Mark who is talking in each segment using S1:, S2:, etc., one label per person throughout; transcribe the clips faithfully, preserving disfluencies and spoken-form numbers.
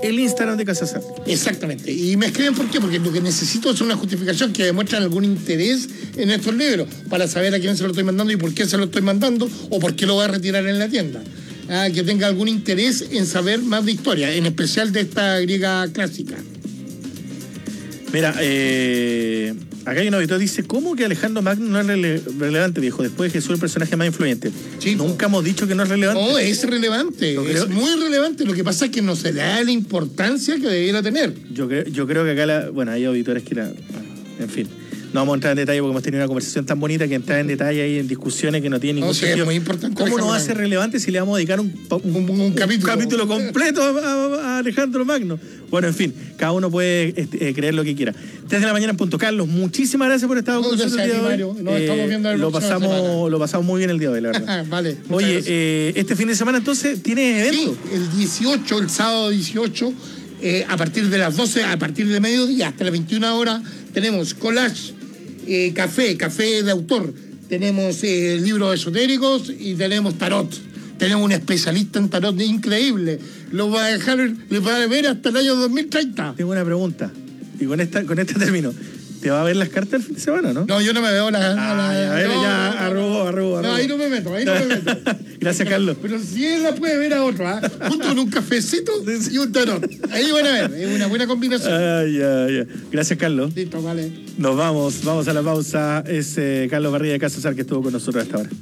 S1: el Instagram de Casa Sark.
S2: Exactamente. Y me escriben por qué, porque lo que necesito es una justificación que demuestre algún interés en estos libros, para saber a quién se lo estoy mandando y por qué se lo estoy mandando, o por qué lo voy a retirar en la tienda. Ah, que tenga algún interés en saber más de historia, en especial de esta griega clásica.
S1: Mira, eh, acá hay un auditor que dice, ¿cómo que Alejandro Magno no es rele relevante, viejo? Después de Jesús, el personaje más influyente. Sí, Nunca hemos dicho que no es relevante.
S2: No, es relevante, es muy relevante. Lo que pasa es que no se le da la importancia que debiera tener.
S1: Yo creo, yo creo que acá, la, bueno, hay auditores que la... En fin. No vamos a entrar en detalle porque hemos tenido una conversación tan bonita que entrar en detalle ahí en discusiones que no tienen ningún
S2: no, sí,
S1: sentido.
S2: Es muy importante.
S1: ¿Cómo nos hace relevante si le vamos a dedicar un, un, un, un, capítulo. un capítulo completo a, a, a Alejandro Magno? Bueno, en fin, cada uno puede este, eh, creer lo que quiera. Desde la mañana en punto. Carlos, muchísimas gracias por estar con nosotros el día de hoy. Nos eh, estamos viendo el lo pasamos Lo pasamos muy bien el día de hoy, la verdad.
S2: Vale.
S1: Oye, eh, este fin de semana entonces tiene evento.
S2: Sí, el dieciocho, el sábado dieciocho, eh, a partir de las doce, a partir de mediodía hasta las veintiuna horas, tenemos collage. Eh, café, café de autor, tenemos eh, libros esotéricos y tenemos tarot. Tenemos un especialista en tarot increíble. Lo va a dejar, lo va a ver hasta el año dos mil treinta.
S1: Tengo una pregunta, y con esta, con este término. ¿Te va a ver las cartas el fin de semana, no?
S2: No, yo no me veo las...
S1: Ah, la, a ver, no, ya, arrugó, arrugó, arrugó.
S2: No, ahí no me meto, ahí no me meto.
S1: Gracias, Carlos.
S2: Pero si él la puede ver a otro, ¿ah? ¿eh? Junto con un cafecito y un tarot. Ahí van a ver, es una buena combinación.
S1: Ah, ya, ya. Gracias, Carlos.
S2: Listo, vale.
S1: Nos vamos, vamos a la pausa. Es eh, Carlos Barriga de Casa Sark que estuvo con nosotros hasta ahora.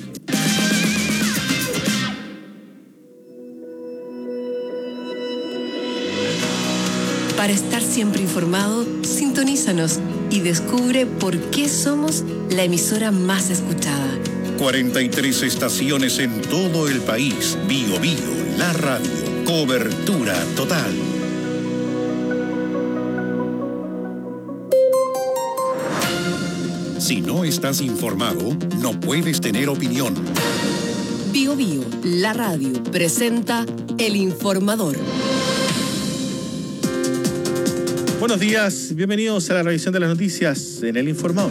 S3: Para estar siempre informado, sintonízanos y descubre por qué somos la emisora más escuchada.
S4: cuarenta y tres estaciones en todo el país. Bio Bio, la radio. Cobertura total. Si no estás informado, no puedes tener opinión.
S3: Bio Bio, la radio, presenta El Informador.
S1: Buenos días, bienvenidos a la revisión de las noticias en El Informador.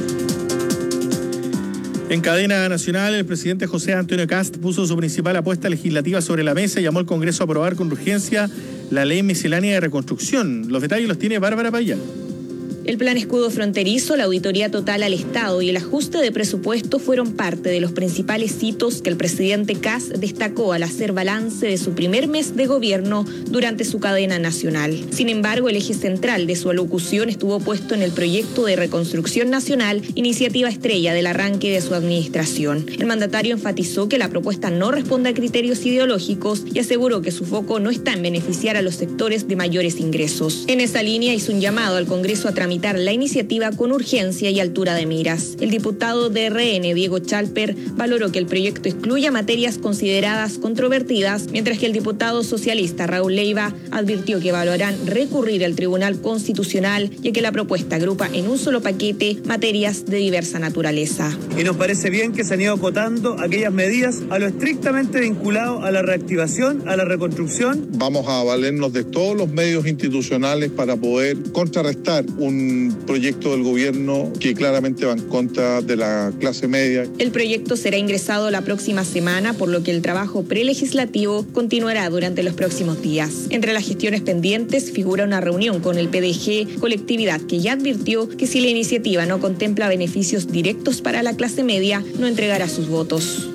S1: En cadena nacional, el presidente José Antonio Kast puso su principal apuesta legislativa sobre la mesa y llamó al Congreso a aprobar con urgencia la ley miscelánea de reconstrucción. Los detalles los tiene Bárbara Payán.
S5: El plan escudo fronterizo, la auditoría total al Estado y el ajuste de presupuesto fueron parte de los principales hitos que el presidente Kast destacó al hacer balance de su primer mes de gobierno durante su cadena nacional. Sin embargo, el eje central de su alocución estuvo puesto en el proyecto de reconstrucción nacional, iniciativa estrella del arranque de su administración. El mandatario enfatizó que la propuesta no responde a criterios ideológicos y aseguró que su foco no está en beneficiar a los sectores de mayores ingresos. En esa línea hizo un llamado al Congreso a tramitar la iniciativa con urgencia y altura de miras. El diputado de R N, Diego Chalper, valoró que el proyecto excluya materias consideradas controvertidas, mientras que el diputado socialista Raúl Leiva advirtió que evaluarán recurrir al Tribunal Constitucional, ya que la propuesta agrupa en un solo paquete materias de diversa naturaleza.
S6: Y nos parece bien que se han ido acotando aquellas medidas a lo estrictamente vinculado a la reactivación, a la reconstrucción.
S7: Vamos a valernos de todos los medios institucionales para poder contrarrestar un proyecto del gobierno que claramente va en contra de la clase media.
S5: El proyecto será ingresado la próxima semana, por lo que el trabajo prelegislativo continuará durante los próximos días. Entre las gestiones pendientes figura una reunión con el P D G, colectividad que ya advirtió que si la iniciativa no contempla beneficios directos para la clase media, no entregará sus votos.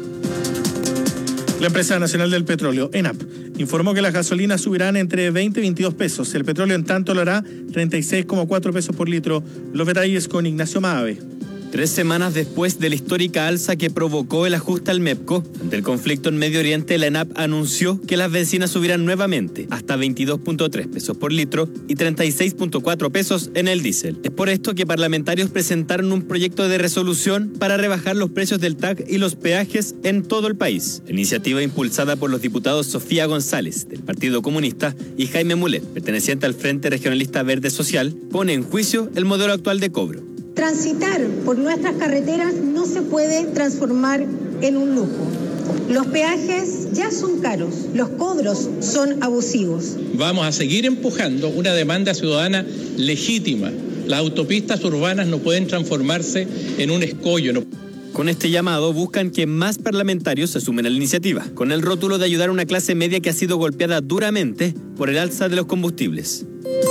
S1: La empresa nacional del petróleo, ENAP, informó que las gasolinas subirán entre veinte y veintidós pesos. El petróleo, en tanto, lo hará treinta y seis coma cuatro pesos por litro. Los detalles con Ignacio Maave.
S8: Tres semanas después de la histórica alza que provocó el ajuste al MEPCO, ante el conflicto en Medio Oriente, la ENAP anunció que las bencinas subirán nuevamente hasta veintidós punto tres pesos por litro y treinta y seis punto cuatro pesos en el diésel. Es por esto que parlamentarios presentaron un proyecto de resolución para rebajar los precios del T A C y los peajes en todo el país. La iniciativa, impulsada por los diputados Sofía González, del Partido Comunista, y Jaime Mulet, perteneciente al Frente Regionalista Verde Social, pone en juicio el modelo actual de cobro.
S9: Transitar por nuestras carreteras no se puede transformar en un lujo. Los peajes ya son caros, los cobros son abusivos.
S10: Vamos a seguir empujando una demanda ciudadana legítima. Las autopistas urbanas no pueden transformarse en un escollo. No.
S8: Con este llamado buscan que más parlamentarios se sumen a la iniciativa, con el rótulo de ayudar a una clase media que ha sido golpeada duramente por el alza de los combustibles.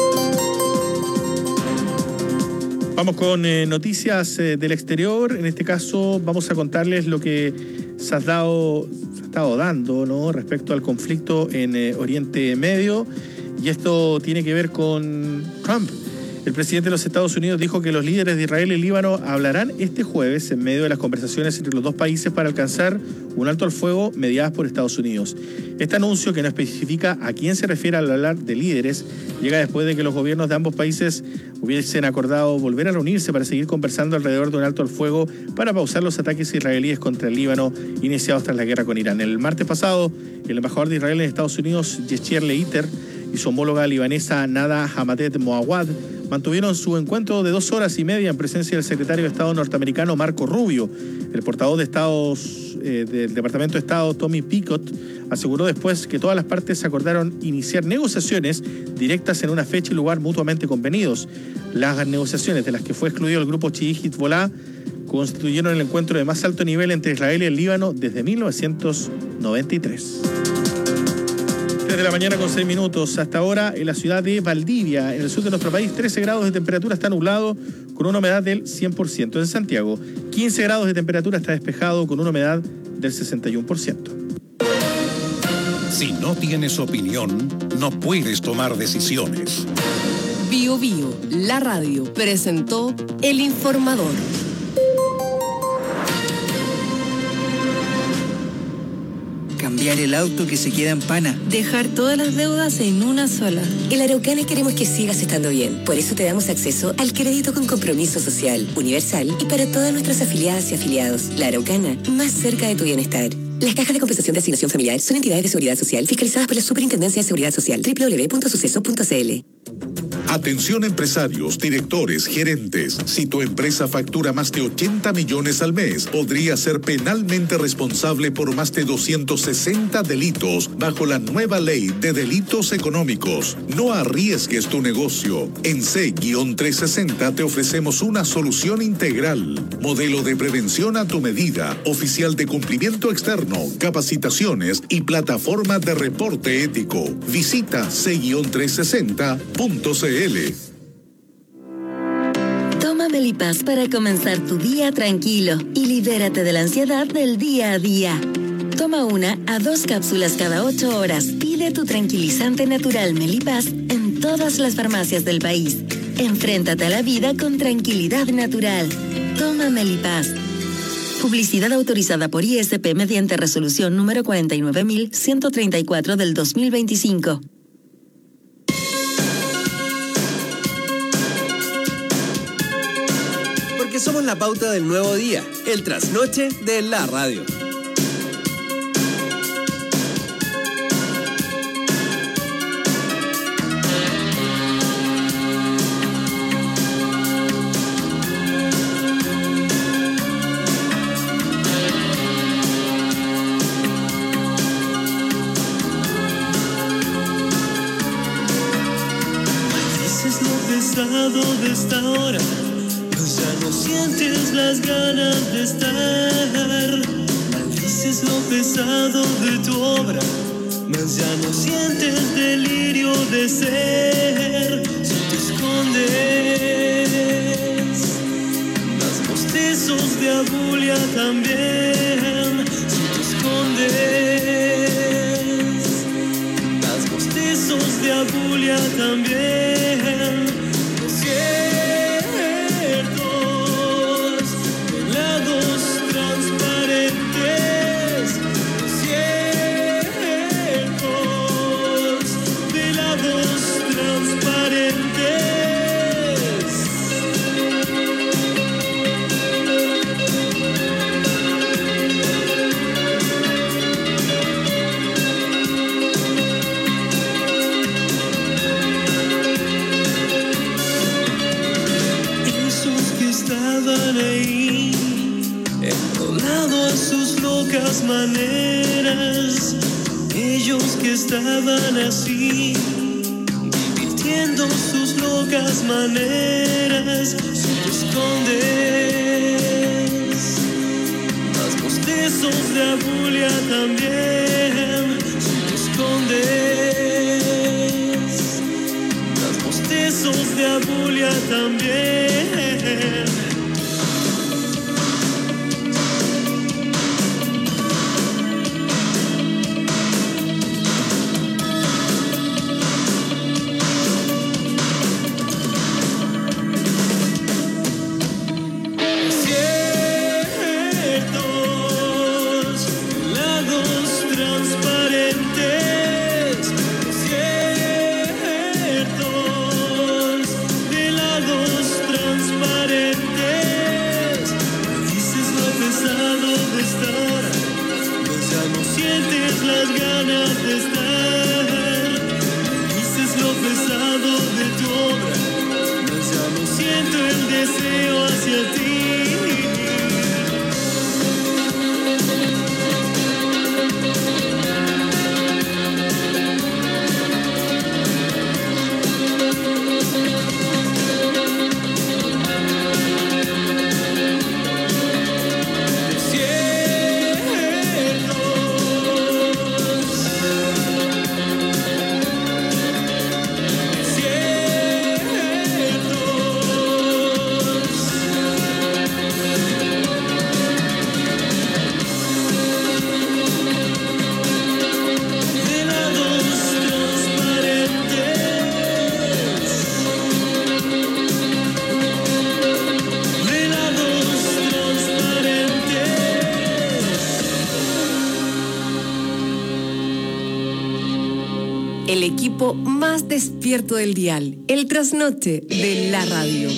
S1: Vamos con eh, noticias eh, del exterior. En este caso vamos a contarles lo que se ha dado, se ha estado dando, ¿no?, respecto al conflicto en eh, Oriente Medio. Y esto tiene que ver con Trump. El presidente de los Estados Unidos dijo que los líderes de Israel y Líbano hablarán este jueves en medio de las conversaciones entre los dos países para alcanzar un alto al fuego mediadas por Estados Unidos. Este anuncio, que no especifica a quién se refiere al hablar de líderes, llega después de que los gobiernos de ambos países hubiesen acordado volver a reunirse para seguir conversando alrededor de un alto al fuego para pausar los ataques israelíes contra el Líbano iniciados tras la guerra con Irán. El martes pasado, el embajador de Israel en Estados Unidos, Yechiel Leiter, y su homóloga libanesa Nada Hamadet Moawad mantuvieron su encuentro de dos horas y media en presencia del secretario de Estado norteamericano Marco Rubio. El portavoz de Estados, eh, del Departamento de Estado, Tommy Picott, aseguró después que todas las partes acordaron iniciar negociaciones directas en una fecha y lugar mutuamente convenidos. Las negociaciones, de las que fue excluido el grupo chií Hezbollah, constituyeron el encuentro de más alto nivel entre Israel y el Líbano desde mil novecientos noventa y tres. De la mañana con seis minutos. Hasta ahora, en la ciudad de Valdivia, en el sur de nuestro país, trece grados de temperatura, está nublado con una humedad del cien por ciento. En Santiago, quince grados de temperatura, está despejado con una humedad del sesenta y uno por ciento.
S4: Si no tienes opinión, no puedes tomar decisiones.
S3: Bio Bio, la radio, presentó El Informador.
S11: Cambiar el auto que se queda en pana.
S12: Dejar todas las deudas en una sola.
S13: En la Araucana queremos que sigas estando bien. Por eso te damos acceso al crédito con compromiso social, universal y para todas nuestras afiliadas y afiliados. La Araucana, más cerca de tu bienestar. Las cajas de compensación de asignación familiar son entidades de seguridad social fiscalizadas por la Superintendencia de Seguridad Social. doble u doble u doble u punto suceso punto c l.
S4: Atención empresarios, directores, gerentes. Si tu empresa factura más de ochenta millones al mes, podría ser penalmente responsable por más de doscientos sesenta delitos bajo la nueva ley de delitos económicos. No arriesgues tu negocio. En C trescientos sesenta te ofrecemos una solución integral. Modelo de prevención a tu medida, oficial de cumplimiento externo, capacitaciones y plataforma de reporte ético. Visita C trescientos sesenta punto c l.
S12: Toma Melipaz para comenzar tu día tranquilo y libérate de la ansiedad del día a día. Toma una a dos cápsulas cada ocho horas. Pide tu tranquilizante natural Melipaz en todas las farmacias del país. Enfréntate a la vida con tranquilidad natural. Toma Melipaz. Publicidad autorizada por I S P mediante resolución número cuarenta y nueve mil ciento treinta y cuatro del dos mil veinticinco.
S14: Porque somos la pauta del nuevo día, el trasnoche de la radio.
S15: De esta hora, pues ya no sientes las ganas de estar. Maldices lo pesado de tu obra, mas ya no sientes delirio de ser. Si te escondes, das bostezos de abulia también. Si te escondes, das bostezos de abulia también. Maneras, ellos que estaban así, divirtiendo sus locas maneras. Si te escondes, bostezos de Abulia también, si te escondes, los bostezos de Abulia también.
S3: El equipo más despierto del dial, el trasnoche de la radio.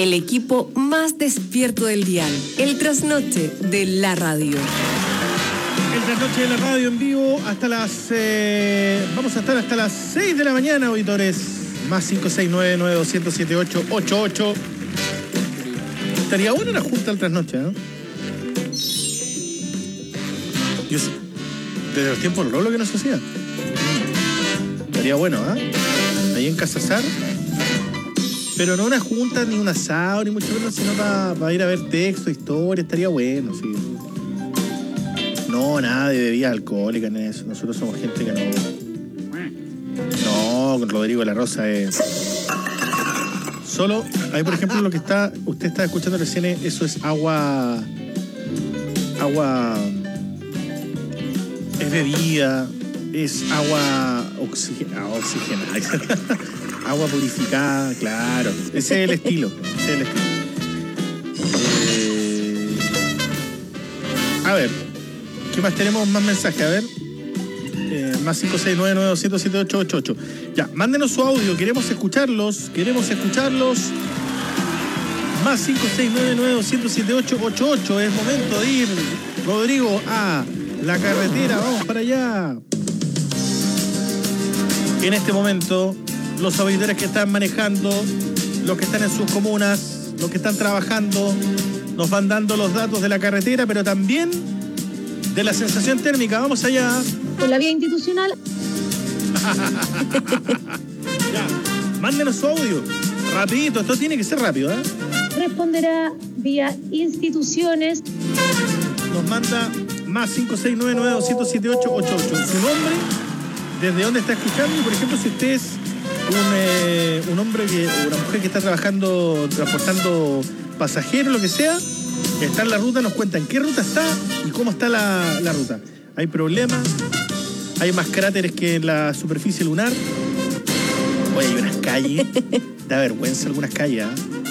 S3: el equipo más despierto del dial. El trasnoche de la radio.
S1: El trasnoche de la radio en vivo hasta las... Eh, vamos a estar hasta las seis de la mañana, auditores. Más cinco seis nueve nueve dos cero siete ocho ocho ocho. Estaría buena una junta al trasnoche, ¿no? Yo, desde los tiempos del rolo que no se hacía. Estaría bueno, ¿ah? ¿eh? Ahí en Casazar. Pero no una junta, ni un asado, ni mucho menos, sino para pa ir a ver texto, historia. Estaría bueno, sí. No, nada de bebidas alcohólicas en eso. Nosotros somos gente que no... No, con Rodrigo de la Rosa es... Solo, ahí por ejemplo lo que está... Usted está escuchando recién, eso es agua... Agua... Es bebida, es agua oxigenada, oxigenada. Agua purificada, claro. Ese es el estilo. Ese es el estilo. Eh... A ver, ¿qué más tenemos? Más mensajes, a ver. Eh, más cinco seis nueve nueve dos cero siete ocho ocho ocho. Ya, mándenos su audio, queremos escucharlos, queremos escucharlos. Más cinco seis nueve nueve dos cero siete ocho ocho ocho. Es momento de ir, Rodrigo, a la carretera. Vamos para allá. En este momento, los auditores que están manejando, los que están en sus comunas, los que están trabajando, nos van dando los datos de la carretera, pero también de la sensación térmica. Vamos allá.
S16: Por la vía institucional.
S1: Ya, mándenos su audio. Rapidito, esto tiene que ser rápido, ¿eh?
S16: Responderá vía instituciones.
S1: Nos manda más cinco seis nueve nueve dos cero siete ocho ocho ocho. Su nombre, desde dónde está escuchando, y por ejemplo, si usted es un, eh, un hombre que, o una mujer que está trabajando, transportando pasajeros, lo que sea, está en la ruta, nos cuenta en qué ruta está y cómo está la, la ruta. ¿Hay problemas? ¿Hay más cráteres que en la superficie lunar? Oye, hay unas calles, da vergüenza algunas calles, ¿eh?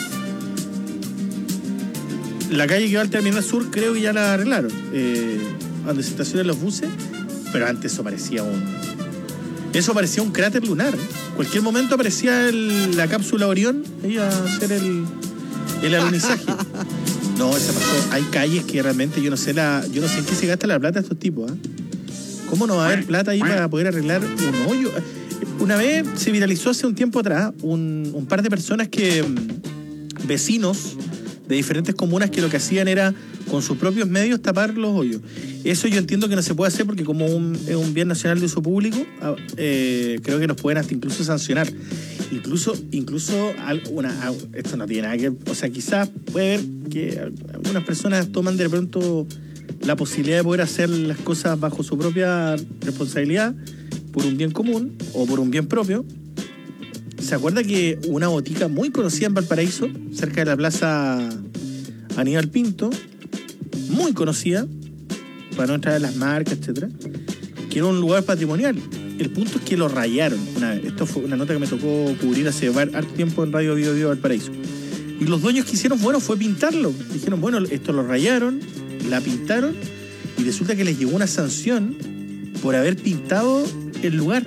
S1: La calle que va al Terminal Sur creo que ya la arreglaron, eh, donde se estacionan los buses, pero antes eso parecía un... Eso parecía un cráter lunar. En cualquier momento aparecía el, la cápsula Orión, iba a hacer el, el alunizaje. No, eso pasó. Hay calles que realmente yo no sé la, yo no sé en qué se gasta la plata de estos tipos, ¿eh? ¿Cómo no va a haber plata ahí para poder arreglar un hoyo? Una vez se viralizó hace un tiempo atrás un, un par de personas que, vecinos de diferentes comunas, que lo que hacían era con sus propios medios tapar los hoyos. Eso yo entiendo que no se puede hacer porque como un, es un bien nacional de uso público, eh, creo que nos pueden hasta incluso sancionar. Incluso, incluso una, esto no tiene nada que... O sea, quizás puede ver que algunas personas toman de pronto la posibilidad de poder hacer las cosas bajo su propia responsabilidad por un bien común o por un bien propio. ¿Se acuerda que una botica muy conocida en Valparaíso, cerca de la plaza Aníbal Pinto, muy conocida, para no entrar en las marcas, etcétera, que era un lugar patrimonial? El punto es que lo rayaron una vez. Esto fue una nota que me tocó cubrir hace harto tiempo en Radio Bio Bio Valparaíso. Y los dueños que hicieron, bueno, fue pintarlo. Dijeron, bueno, esto lo rayaron, la pintaron, y resulta que les llegó una sanción por haber pintado el lugar.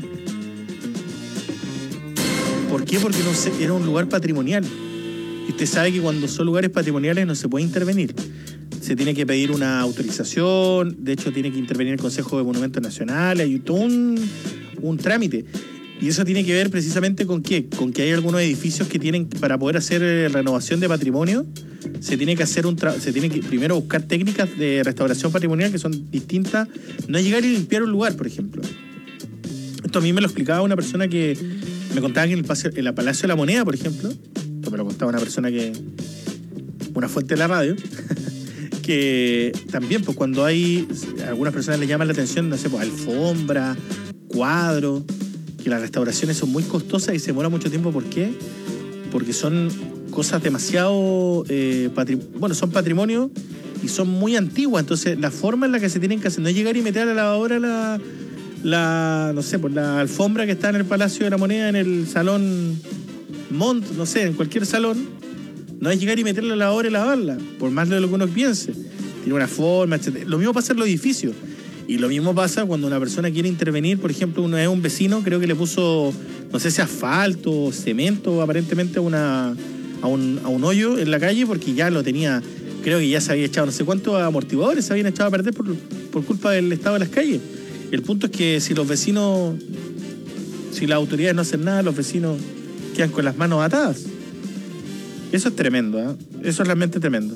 S1: ¿Por qué? Porque no se, era un lugar patrimonial. Y usted sabe que cuando son lugares patrimoniales no se puede intervenir. Se tiene que pedir una autorización, de hecho tiene que intervenir el Consejo de Monumentos Nacionales, hay todo un, un trámite. Y eso tiene que ver precisamente con qué, con que hay algunos edificios que tienen, para poder hacer renovación de patrimonio, se tiene que hacer un tra- se tiene que primero buscar técnicas de restauración patrimonial que son distintas. No es llegar y limpiar un lugar, por ejemplo. Esto a mí me lo explicaba una persona que me contaba que en el, paseo, en el Palacio de la Moneda, por ejemplo, esto me lo contaba una persona que, una fuente de la radio, que también, pues cuando hay, algunas personas le llaman la atención, no sé, pues alfombra, cuadro, que las restauraciones son muy costosas y se demora mucho tiempo. ¿Por qué? Porque son cosas demasiado, eh, patri- bueno, son patrimonio y son muy antiguas, entonces la forma en la que se tienen que hacer, no es llegar y meter a la lavadora la... la, no sé, por la alfombra que está en el Palacio de la Moneda, en el Salón Mont, no sé, en cualquier salón, no es llegar y meterla a la lavadora y lavarla, por más de lo que uno piense. Tiene una forma, etcétera. Lo mismo pasa en los edificios. Y lo mismo pasa cuando una persona quiere intervenir, por ejemplo, uno es un vecino, creo que le puso, no sé si asfalto, cemento, aparentemente una, a un, a un hoyo en la calle porque ya lo tenía, creo que ya se había echado no sé cuántos amortiguadores, se habían echado a perder por, por culpa del estado de las calles. El punto es que si los vecinos, si las autoridades no hacen nada, los vecinos quedan con las manos atadas. Eso es tremendo, ¿eh? Eso es realmente tremendo.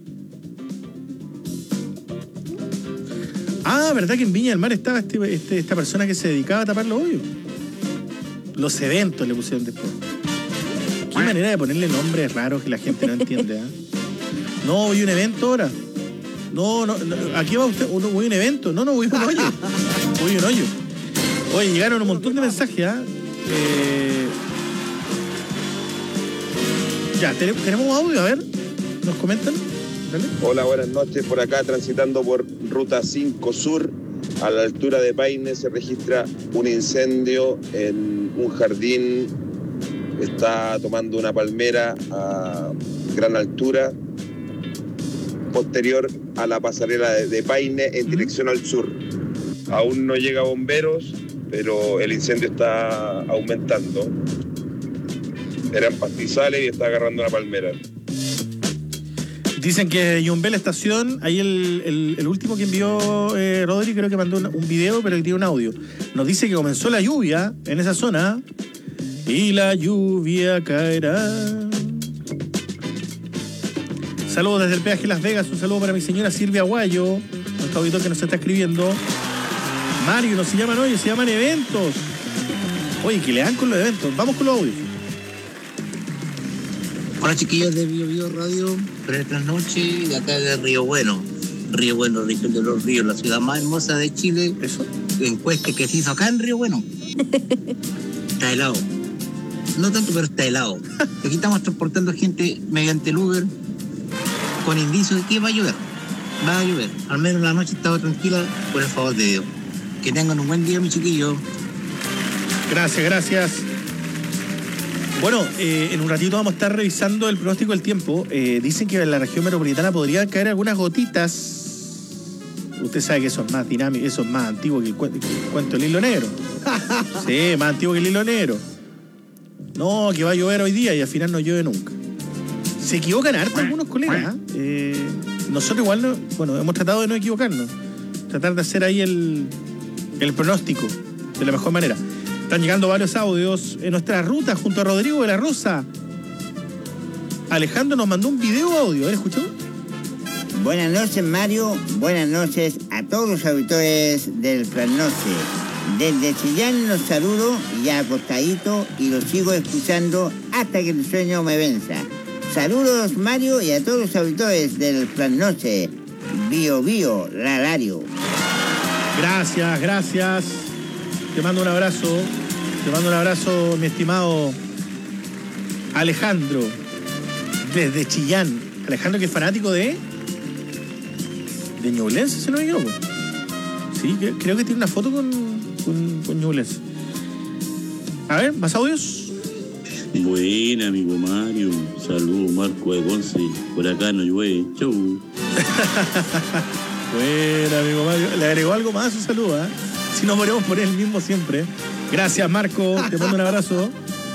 S1: Ah, ¿verdad que en Viña del Mar estaba este, este, esta persona que se dedicaba a tapar los hoyos? Los eventos le pusieron después. Qué manera de ponerle nombres raros que la gente no entiende, ¿eh? No, voy a un evento ahora. No, no, no, aquí va usted, no, voy a un evento. No, no, voy a un hoyo. Voy a un hoyo. Oye, llegaron un montón de mensajes, ¿eh? eh ya, tenemos audio, a ver, ¿nos comentan? Dale.
S17: Hola, buenas noches. Por acá, transitando por Ruta cinco Sur, a la altura de Paine, se registra un incendio en un jardín. Está tomando una palmera a gran altura, posterior a la pasarela de, de Paine en dirección al sur. Aún no llega bomberos, pero el incendio está aumentando. Eran pastizales y está agarrando una palmera.
S1: Dicen que Yumbel Estación, ahí el, el, el último que envió eh, Rodri, creo que mandó un, un video, pero que tiene un audio. Nos dice que comenzó la lluvia en esa zona y la lluvia caerá. Saludos desde el peaje Las Vegas, un saludo para mi señora Silvia Aguayo, nuestro auditor que nos está escribiendo. Mario, no se llaman hoy, se llaman eventos. Oye, que le dan con los eventos. Vamos con los audios.
S18: Hola chiquillos de Bio Bio Radio, buenas noches, de acá de Río Bueno. Río Bueno, región de los ríos, la ciudad más hermosa de Chile.
S1: ¿Eso?
S18: Encuesta que se hizo acá en Río Bueno. Está helado. No tanto, pero está helado. Aquí estamos transportando gente mediante el Uber con indicios de que va a llover. Va a llover. Al menos la noche estaba tranquila, por el favor de Dios. Que tengan un buen día, mi chiquillo.
S1: Gracias, gracias. Bueno, eh, en un ratito vamos a estar revisando el pronóstico del tiempo. Eh, dicen que en la región metropolitana podrían caer algunas gotitas. Usted sabe que eso es más dinámico, eso es más antiguo que el, cu- que el cuento del hilo negro. Sí, más antiguo que el hilo negro. No, que va a llover hoy día y al final no llueve nunca. Se equivocan harto algunos colegas. ¿eh? Eh, nosotros igual, no, bueno, hemos tratado de no equivocarnos. Tratar de hacer ahí el, el pronóstico de la mejor manera. Están llegando varios audios en nuestra ruta junto a Rodrigo de la Rosa. Alejandro nos mandó un video audio, ¿eh? ¿Escuchó?
S19: Buenas noches, Mario. Buenas noches a todos los auditores del Plan Noche. Desde Chillán los saludo ya acostadito y los sigo escuchando hasta que el sueño me venza. Saludos, Mario, y a todos los auditores del Plan Noche. Bio Bio, Rarario.
S1: Gracias, gracias. Te mando un abrazo. Te mando un abrazo, mi estimado Alejandro. Desde Chillán. Alejandro, que es fanático de... de Ñublense, si no me equivoco. Sí, creo que tiene una foto con, con, con Ñublense. A ver, ¿más audios?
S20: Buena, amigo Mario. Saludos, Marco de Conce. Por acá no llueve. Chau.
S1: Buena, amigo Mario. Le agregó algo más a su saludo, ¿eh? Si no podemos poner el mismo siempre. Gracias, Marco. Te mando un abrazo.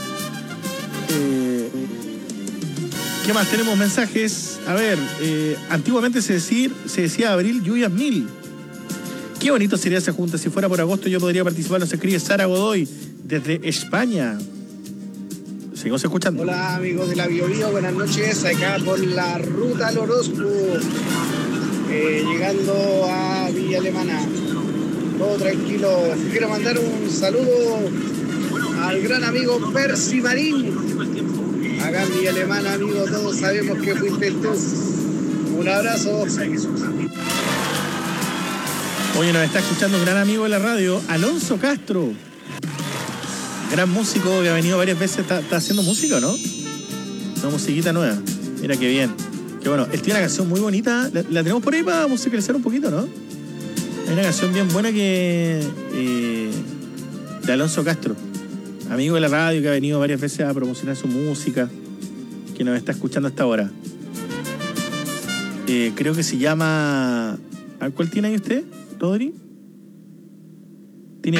S1: Eh, ¿Qué más? Tenemos mensajes. A ver, eh, antiguamente se, decir, se decía abril, lluvias mil. Qué bonito sería esa junta. Si fuera por agosto yo podría participar. Nos escribe Sara Godoy desde España. Seguimos escuchando.
S21: Hola, amigos de la Bio Bio. Buenas noches. Acá por la ruta al Orozco. Eh, llegando a Villa Alemana. Todo tranquilo. Quiero mandar un saludo al gran amigo Percy Marín. Acá en Villa Alemana, amigo, todos sabemos que fuiste tú. Un abrazo.
S1: Oye, nos está escuchando un gran amigo de la radio, Alonso Castro. Gran músico que ha venido varias veces. ¿Está, está haciendo música, no? Una musiquita nueva. Mira qué bien. Qué bueno. Él tiene una canción muy bonita. La, la tenemos por ahí para musicalizar un poquito, ¿no? Hay una canción bien buena que eh, de Alonso Castro, amigo de la radio que ha venido varias veces a promocionar su música, que nos está escuchando hasta ahora. Eh, creo que se llama... ¿Cuál tiene ahí usted, Rodri? Tiene...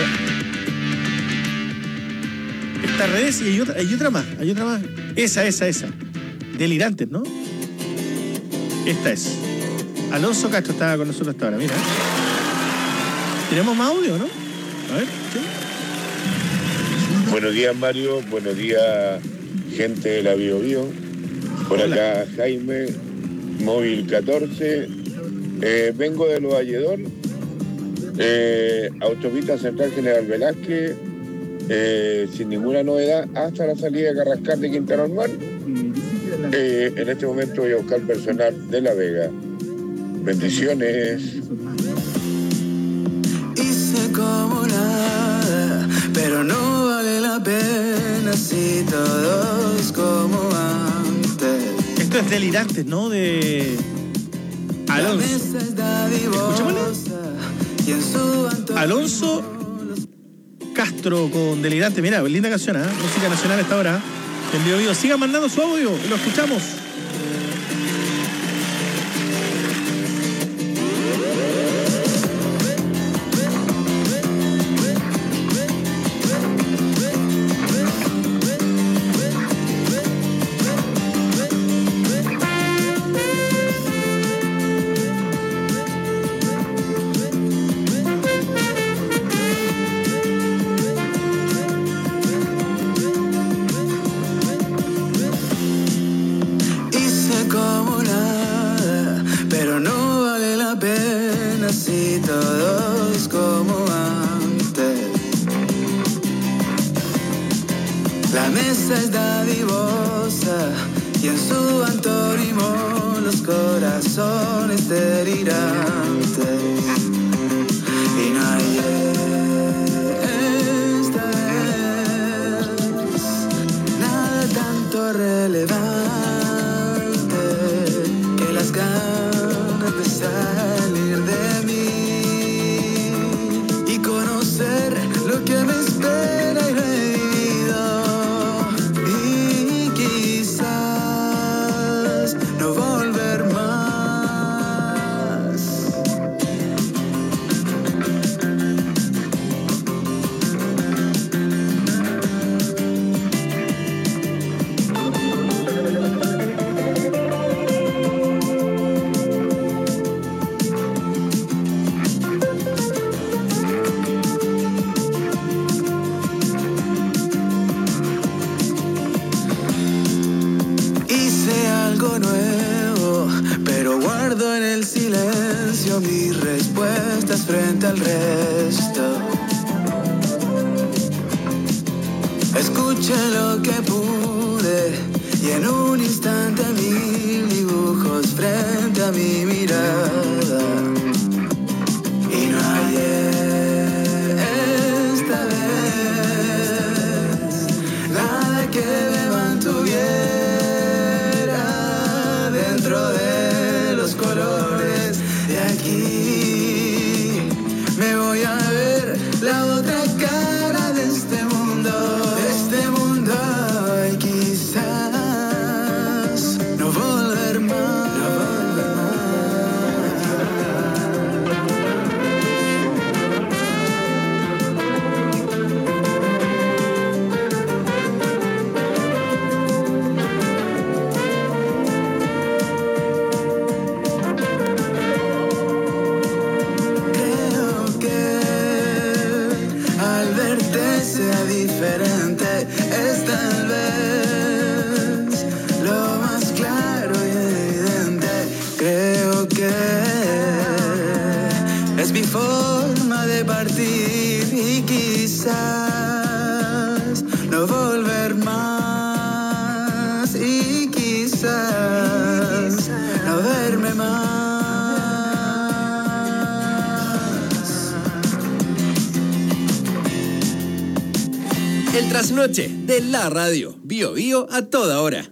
S1: Estas redes y hay otra, hay otra más, hay otra más. Esa, esa, esa. Delirantes, ¿no? Esta es. Alonso Castro estaba con nosotros hasta ahora, mira. ¿Tenemos más audio, no? A ver, ¿sí?
S2: Buenos días, Mario. Buenos días, gente de la Bio Bio. Por
S1: Hola.
S2: acá, Jaime, móvil catorce. Eh, vengo de Los Valledor. Eh, autopista Central General Velázquez. Eh, sin ninguna novedad hasta la salida de Carrascal de Quinta Normal. Eh, en este momento voy a buscar personal de La Vega. Bendiciones.
S15: Hice como nada, pero no vale la pena si todo es como antes.
S1: Esto es Delirantes, ¿no? De Alonso. Escuchémosle. Alonso Castro con Delirante. Mira, linda canción, ¿eh? Música nacional a esta hora. En Bio Bio. Sigan mandando su audio, lo escuchamos.
S14: Trasnoche de la radio. Bio Bio a toda hora.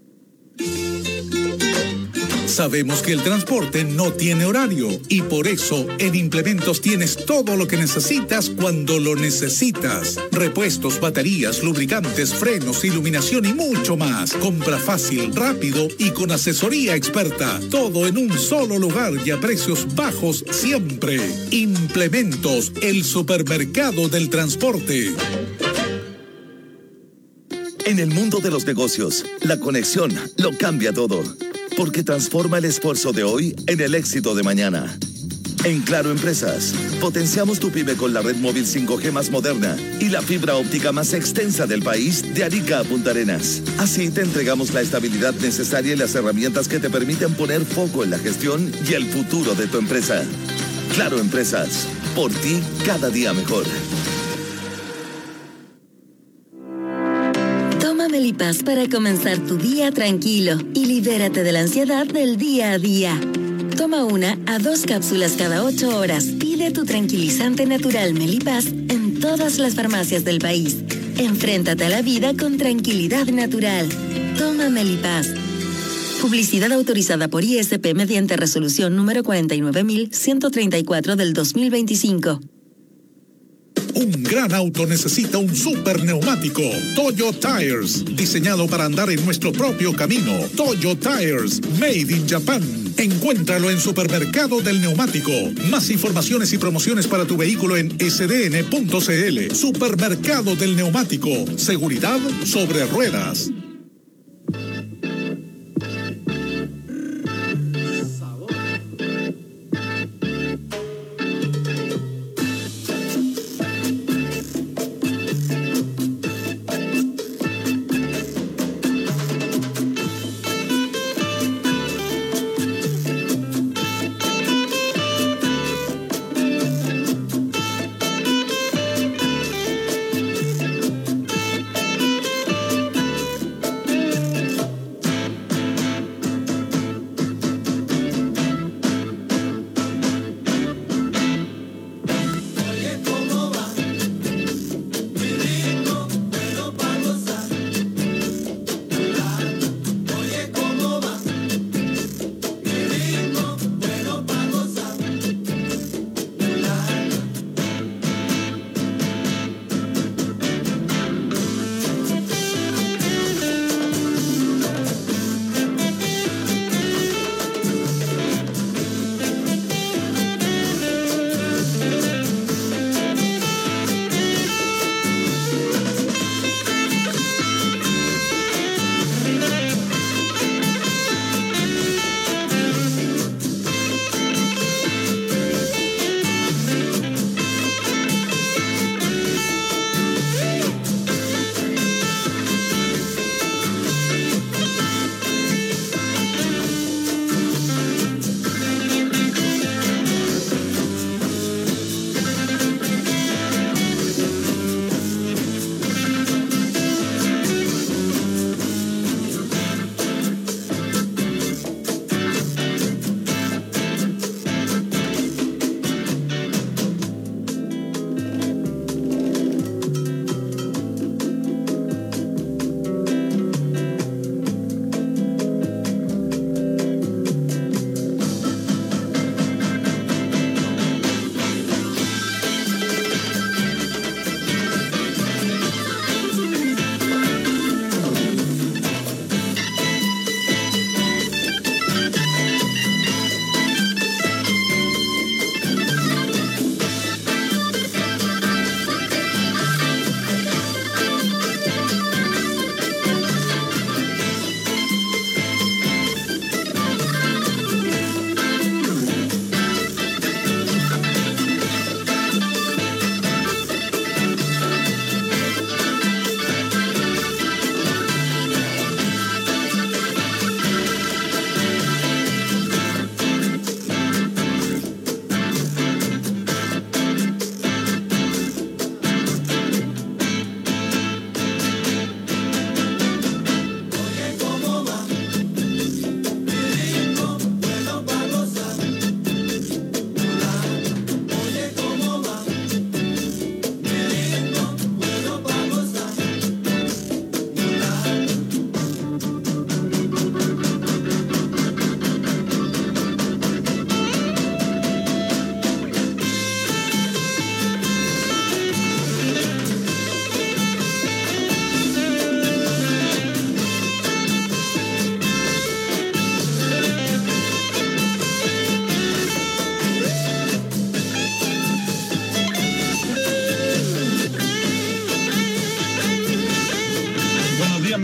S4: Sabemos que el transporte no tiene horario y por eso en Implementos tienes todo lo que necesitas cuando lo necesitas. Repuestos, baterías, lubricantes, frenos, iluminación y mucho más. Compra fácil, rápido y con asesoría experta. Todo en un solo lugar y a precios bajos siempre. Implementos, el supermercado del transporte.
S6: En el mundo de los negocios, la conexión lo cambia todo, porque transforma el esfuerzo de hoy en el éxito de mañana. En Claro Empresas, potenciamos tu pyme con la red móvil cinco G más moderna y la fibra óptica más extensa del país, de Arica a Punta Arenas. Así te entregamos la estabilidad necesaria y las herramientas que te permiten poner foco en la gestión y el futuro de tu empresa. Claro Empresas, por ti cada día mejor.
S12: Toma Melipaz para comenzar tu día tranquilo y libérate de la ansiedad del día a día. Toma una a dos cápsulas cada ocho horas. Pide tu tranquilizante natural Melipaz en todas las farmacias del país. Enfréntate a la vida con tranquilidad natural. Toma Melipaz. Publicidad autorizada por I S P mediante resolución número cuarenta y nueve mil ciento treinta y cuatro del dos mil veinticinco.
S4: Un gran auto necesita un super neumático. Toyo Tires, diseñado para andar en nuestro propio camino. Toyo Tires, made in Japan. Encuéntralo en Supermercado del Neumático. Más informaciones y promociones para tu vehículo en s d n punto c l. Supermercado del Neumático. Seguridad sobre ruedas.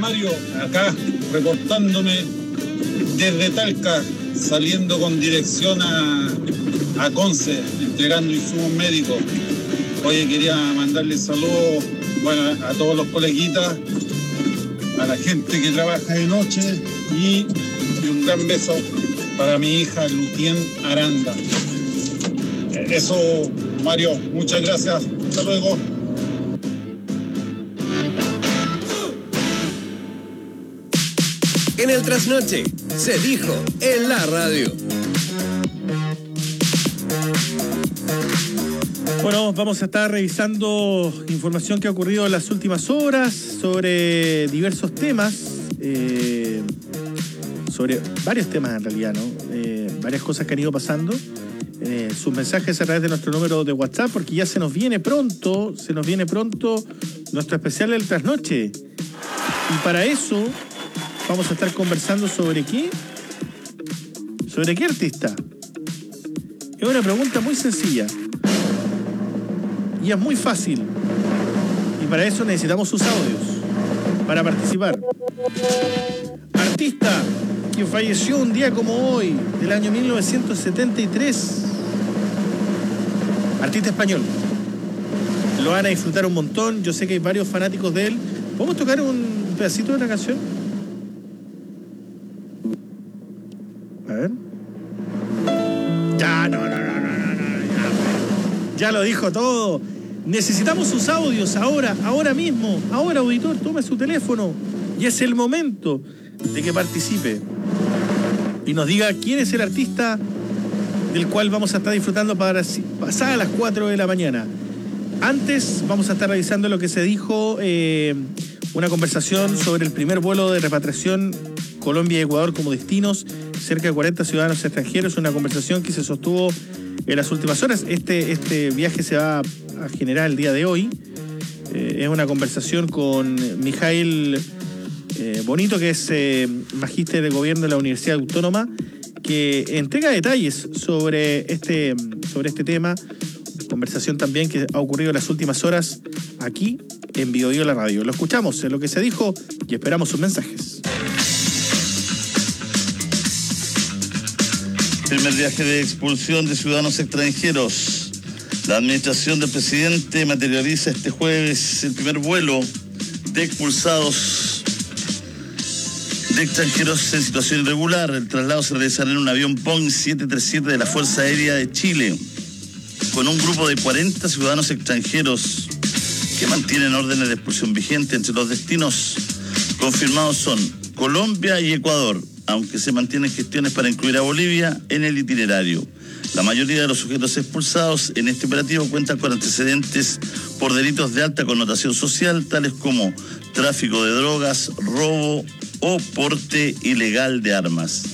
S7: Mario, acá reportándome desde Talca, saliendo con dirección a, a Conce, entregando insumos médicos. Oye, quería mandarle saludos, bueno, a todos los coleguitas, a la gente que trabaja de noche y, y un gran beso para mi hija Lutien Aranda. Eso, Mario, muchas gracias. Hasta luego.
S14: En el trasnoche, se dijo en la radio.
S1: Bueno, vamos a estar revisando información que ha ocurrido en las últimas horas sobre diversos temas, eh, sobre varios temas en realidad, ¿no? Eh, varias cosas que han ido pasando. Eh, sus mensajes a través de nuestro número de WhatsApp, porque ya se nos viene pronto, se nos viene pronto nuestro especial del trasnoche. Y para eso vamos a estar conversando sobre qué, sobre qué artista. Es una pregunta muy sencilla y es muy fácil. Y para eso necesitamos sus audios para participar. Artista que falleció un día como hoy, del año mil novecientos setenta y tres. Artista español. Lo van a disfrutar un montón. Yo sé que hay varios fanáticos de él. ¿Podemos tocar un pedacito de una canción? A ver. Ya, no, no, no, no, no, no. Ya, ya lo dijo todo. Necesitamos sus audios ahora, ahora mismo. Ahora, auditor, tome su teléfono. Y es el momento de que participe y nos diga quién es el artista del cual vamos a estar disfrutando para pasar a las cuatro de la mañana. Antes vamos a estar revisando lo que se dijo, eh, una conversación sobre el primer vuelo de repatriación Colombia y Ecuador como destinos, cerca de cuarenta ciudadanos extranjeros, una conversación que se sostuvo en las últimas horas. Este, este viaje se va a generar el día de hoy. Eh, es una conversación con Mijail eh, Bonito, que es eh, magíster de gobierno de la Universidad Autónoma, que entrega detalles sobre este, sobre este tema. Conversación también que ha ocurrido en las últimas horas aquí en Bio Bio la radio. Lo escuchamos en lo que se dijo y esperamos sus mensajes.
S22: Primer viaje de expulsión de ciudadanos extranjeros. La administración del presidente materializa este jueves el primer vuelo de expulsados de extranjeros en situación irregular. El traslado se realizará en un avión Boeing siete treinta y siete de la Fuerza Aérea de Chile, con un grupo de cuarenta ciudadanos extranjeros que mantienen órdenes de expulsión vigentes. Entre los destinos confirmados son Colombia y Ecuador, aunque se mantienen gestiones para incluir a Bolivia en el itinerario. La mayoría de los sujetos expulsados en este operativo cuentan con antecedentes por delitos de alta connotación social, tales como tráfico de drogas, robo o porte ilegal de armas.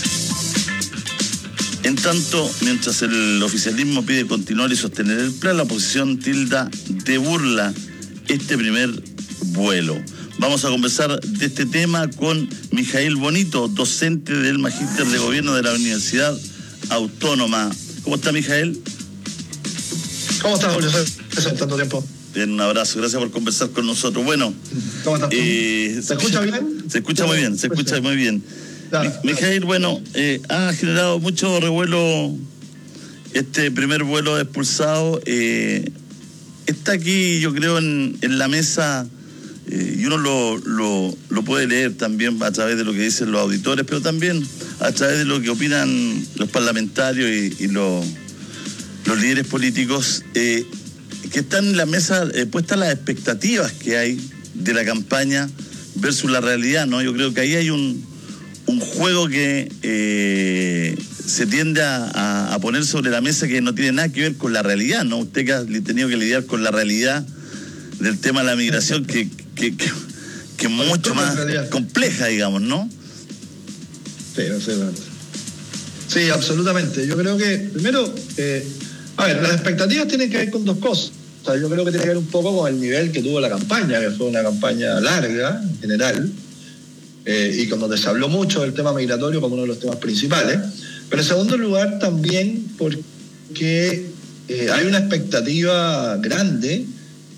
S22: En tanto, mientras el oficialismo pide continuar y sostener el plan, la oposición tilda de burla este primer vuelo. Vamos a conversar de este tema con Mijail Bonito, docente del Magíster de Gobierno de la Universidad Autónoma. ¿Cómo está, Mijail?
S23: ¿Cómo estás, Julio? Hace tanto tiempo.
S22: Bien, un abrazo. Gracias por conversar con nosotros. Bueno,
S23: ¿cómo estás tú?
S22: Eh,
S23: ¿Se escucha bien?
S22: Se escucha muy bien, se escucha muy bien. Mijail, bueno, eh, ha generado mucho revuelo este primer vuelo de expulsado. Eh, está aquí, yo creo, en, en la mesa, eh, y uno lo, lo, lo puede leer también a través de lo que dicen los auditores, pero también a través de lo que opinan los parlamentarios y, y los, los líderes políticos, eh, que están en la mesa eh, puestas las expectativas que hay de la campaña versus la realidad, ¿no? Yo creo que ahí hay un un juego que eh, se tiende a, a, a poner sobre la mesa que no tiene nada que ver con la realidad, ¿no? Usted que ha tenido que lidiar con la realidad del tema de la migración, que que, que, que es mucho más compleja, digamos, ¿no?
S23: Sí, no sé. Sí, absolutamente. Yo creo que, primero, eh, a ver, las expectativas tienen que ver con dos cosas. O sea, yo creo que tiene que ver un poco con el nivel que tuvo la campaña, que fue una campaña larga, en general, Eh, y con donde se habló mucho del tema migratorio como uno de los temas principales, pero en segundo lugar también porque eh, hay una expectativa grande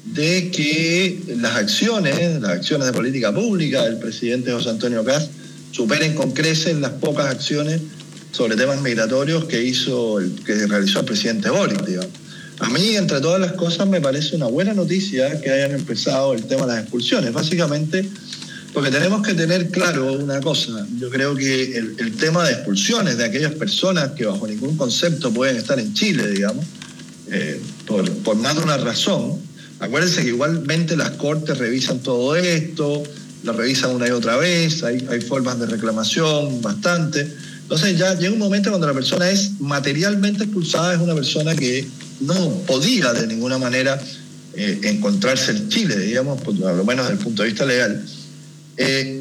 S23: de que las acciones, las acciones de política pública del presidente José Antonio Kast superen con creces las pocas acciones sobre temas migratorios que hizo, el, que realizó el presidente Boric, digamos. A mí, entre todas las cosas, me parece una buena noticia que hayan empezado el tema de las expulsiones, básicamente porque tenemos que tener claro una cosa. Yo creo que el, el tema de expulsiones de aquellas personas que bajo ningún concepto pueden estar en Chile, digamos, eh, por, por más de una razón. Acuérdense que igualmente las cortes revisan todo esto, lo revisan una y otra vez, hay, hay formas de reclamación bastante. Entonces ya llega un momento cuando la persona es materialmente expulsada, es una persona que no podía de ninguna manera eh, encontrarse en Chile, digamos, por lo menos desde el punto de vista legal. Eh,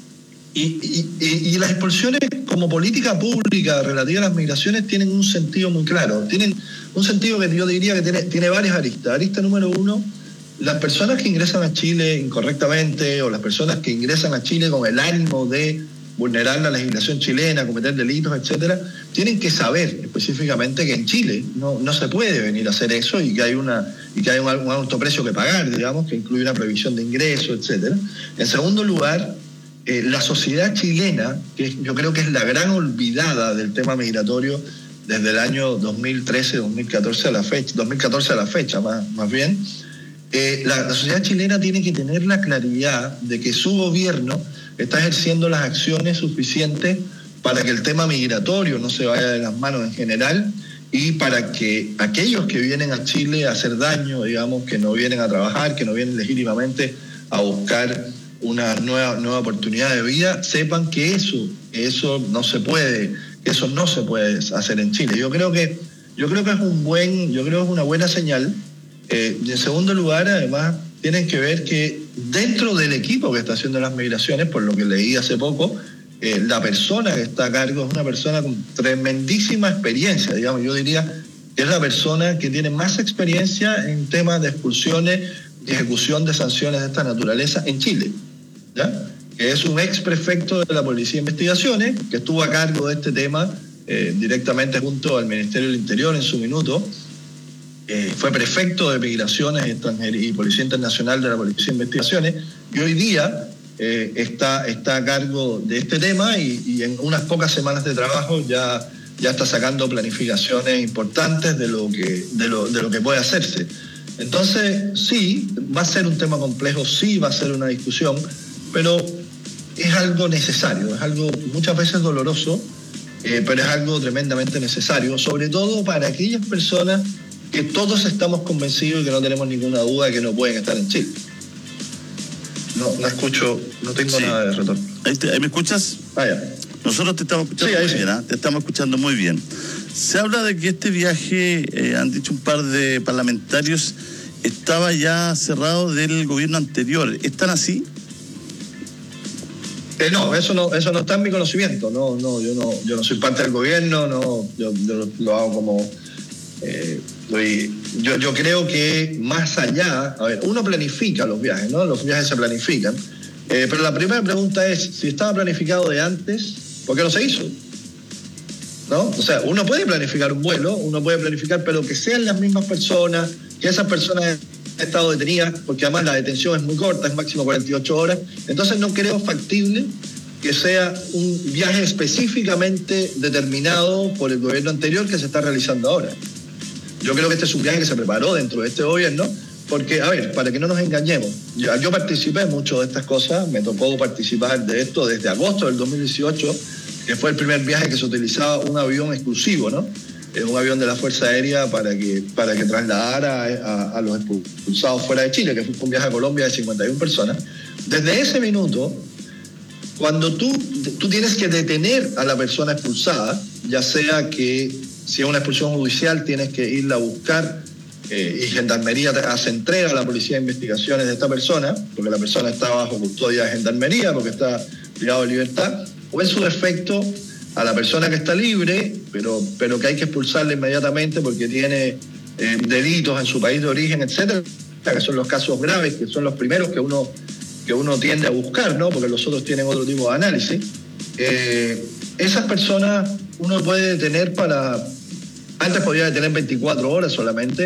S23: y, y, y, y las expulsiones como política pública relativa a las migraciones tienen un sentido muy claro, tienen un sentido que yo diría que tiene, tiene varias aristas. Arista número uno, las personas que ingresan a Chile incorrectamente o las personas que ingresan a Chile con el ánimo de vulnerar la legislación chilena, cometer delitos, etcétera, tienen que saber específicamente que en Chile no, no se puede venir a hacer eso y que hay una y que hay un, un alto precio que pagar, digamos, que incluye una prohibición de ingreso, etcétera. En segundo lugar, eh, la sociedad chilena, que yo creo que es la gran olvidada del tema migratorio desde el año dos mil trece, dos mil catorce a la fecha, dos mil catorce a la fecha más, más bien, eh, la, la sociedad chilena tiene que tener la claridad de que su gobierno está ejerciendo las acciones suficientes para que el tema migratorio no se vaya de las manos en general y para que aquellos que vienen a Chile a hacer daño, digamos, que no vienen a trabajar, que no vienen legítimamente a buscar una nueva, nueva oportunidad de vida, sepan que eso, eso no se puede, eso no se puede hacer en Chile. Yo creo que, yo creo que es un buen, yo creo que es una buena señal. Eh, y en segundo lugar, además, tienen que ver que dentro del equipo que está haciendo las migraciones, por lo que leí hace poco, eh, la persona que está a cargo es una persona con tremendísima experiencia, digamos, yo diría que es la persona que tiene más experiencia en temas de expulsiones y ejecución de sanciones de esta naturaleza en Chile, ¿ya? Que es un ex prefecto de la Policía de Investigaciones, que estuvo a cargo de este tema eh, directamente junto al Ministerio del Interior en su minuto. Eh, fue prefecto de Migraciones y Policía Internacional de la Policía de Investigaciones y hoy día eh, está, está a cargo de este tema y, y en unas pocas semanas de trabajo ya, ya está sacando planificaciones importantes de lo, que, de, lo, de lo que puede hacerse. Entonces, sí, va a ser un tema complejo, sí va a ser una discusión, pero es algo necesario, es algo muchas veces doloroso, eh, pero es algo tremendamente necesario, sobre todo para aquellas personas que todos estamos convencidos y que no tenemos ninguna duda de que no pueden estar en Chile. No, no escucho, no tengo sí. nada de retorno.
S22: Ahí, te, ¿ahí me escuchas?
S23: Ah, ya.
S22: Nosotros te estamos escuchando
S23: sí, ahí
S22: muy
S23: sí.
S22: bien, ¿eh? Te estamos escuchando muy bien. Se habla de que este viaje, eh, han dicho un par de parlamentarios, estaba ya cerrado del gobierno anterior. ¿Están así?
S23: Eh, no, eso no, eso no está en mi conocimiento. No, no, yo no, yo no soy parte del gobierno, no, yo, yo lo, lo hago como eh, yo, yo creo que más allá, a ver, uno planifica los viajes, ¿no? Los viajes se planifican. Eh, pero la primera pregunta es, si estaba planificado de antes, ¿por qué no se hizo? ¿No? O sea, uno puede planificar un vuelo, uno puede planificar, pero que sean las mismas personas, que esas personas han estado detenidas, porque además la detención es muy corta, es máximo cuarenta y ocho horas. Entonces no creo factible que sea un viaje específicamente determinado por el gobierno anterior que se está realizando ahora. Yo creo que este es un viaje que se preparó dentro de este gobierno, porque, a ver, para que no nos engañemos, yo, yo participé mucho de estas cosas, me tocó participar de esto desde agosto del dos mil dieciocho, que fue el primer viaje que se utilizaba un avión exclusivo, ¿no? Eh, un avión de la Fuerza Aérea para que, para que trasladara a, a los expulsados fuera de Chile, que fue un viaje a Colombia de cincuenta y una personas. Desde ese minuto, cuando tú, tú tienes que detener a la persona expulsada, ya sea que si es una expulsión judicial tienes que irla a buscar eh, y Gendarmería hace entrega a la Policía de Investigaciones de esta persona, porque la persona está bajo custodia de Gendarmería, porque está privado de libertad, o en su defecto a la persona que está libre, pero, pero que hay que expulsarla inmediatamente porque tiene eh, delitos en su país de origen, etcétera, que son los casos graves, que son los primeros que uno, que uno tiende a buscar, ¿no? Porque los otros tienen otro tipo de análisis. Eh, esas personas uno puede detener para... Antes podía detener veinticuatro horas solamente,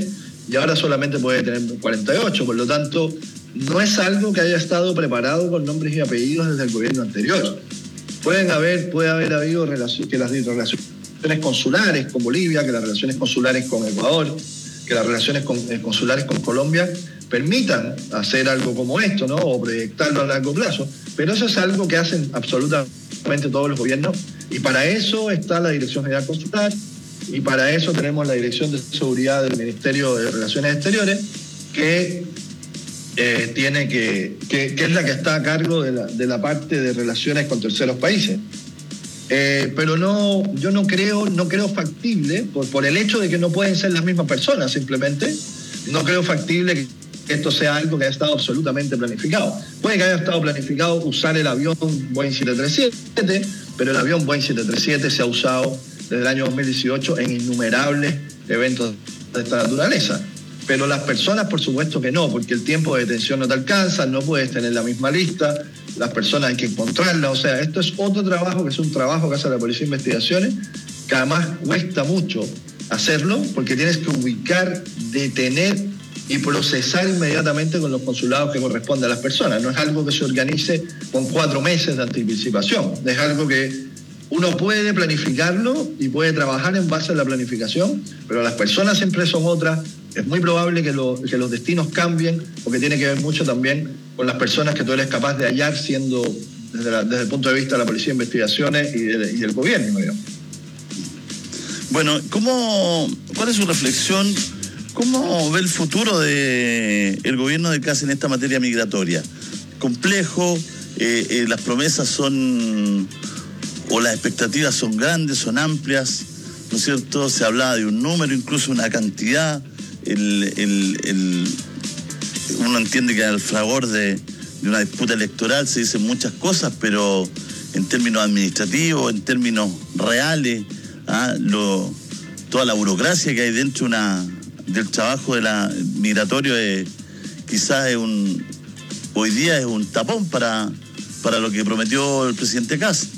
S23: y ahora solamente puede tener cuarenta y ocho, por lo tanto, no es algo que haya estado preparado con nombres y apellidos desde el gobierno anterior. Pueden haber, puede haber habido relaciones, que las relaciones consulares con Bolivia, que las relaciones consulares con Ecuador, que las relaciones con, eh, consulares con Colombia permitan hacer algo como esto, ¿no? O proyectarlo a largo plazo, pero eso es algo que hacen absolutamente todos los gobiernos, y para eso está la Dirección General Consular, y para eso tenemos la Dirección de Seguridad del Ministerio de Relaciones Exteriores, que eh, tiene que, que, que es la que está a cargo de la, de la parte de relaciones con terceros países. Eh, pero no, yo no creo, no creo factible, por, por el hecho de que no pueden ser las mismas personas, simplemente, no creo factible que esto sea algo que haya estado absolutamente planificado. Puede que haya estado planificado usar el avión Boeing siete treinta y siete, pero el avión Boeing siete treinta y siete se ha usado desde el año dos mil dieciocho en innumerables eventos de esta naturaleza. Pero las personas, por supuesto que no, porque el tiempo de detención no te alcanza, no puedes tener la misma lista, las personas hay que encontrarlas. O sea, esto es otro trabajo, que es un trabajo que hace la Policía de Investigaciones, que además cuesta mucho hacerlo, porque tienes que ubicar, detener y procesar inmediatamente con los consulados que corresponde a las personas. No es algo que se organice con cuatro meses de anticipación, es algo que uno puede planificarlo y puede trabajar en base a la planificación, pero las personas siempre son otras. Es muy probable que, lo, que los destinos cambien, porque tiene que ver mucho también con las personas que tú eres capaz de hallar, siendo desde, la, desde el punto de vista de la Policía de Investigaciones y, de, y del gobierno, digamos.
S22: Bueno, ¿cómo, ¿cuál es su reflexión? ¿Cómo ve el futuro del gobierno de Kast en esta materia migratoria? Complejo, eh, eh, las promesas son, o las expectativas son grandes, son amplias, ¿no es cierto? Se hablaba de un número, incluso una cantidad. El, el, el, uno entiende que al fragor de, de una disputa electoral se dicen muchas cosas, pero en términos administrativos, en términos reales, ¿ah? Lo, toda la burocracia que hay dentro una, del trabajo de la migratorio es, quizás es un, hoy día es un tapón para, para lo que prometió el presidente Kast.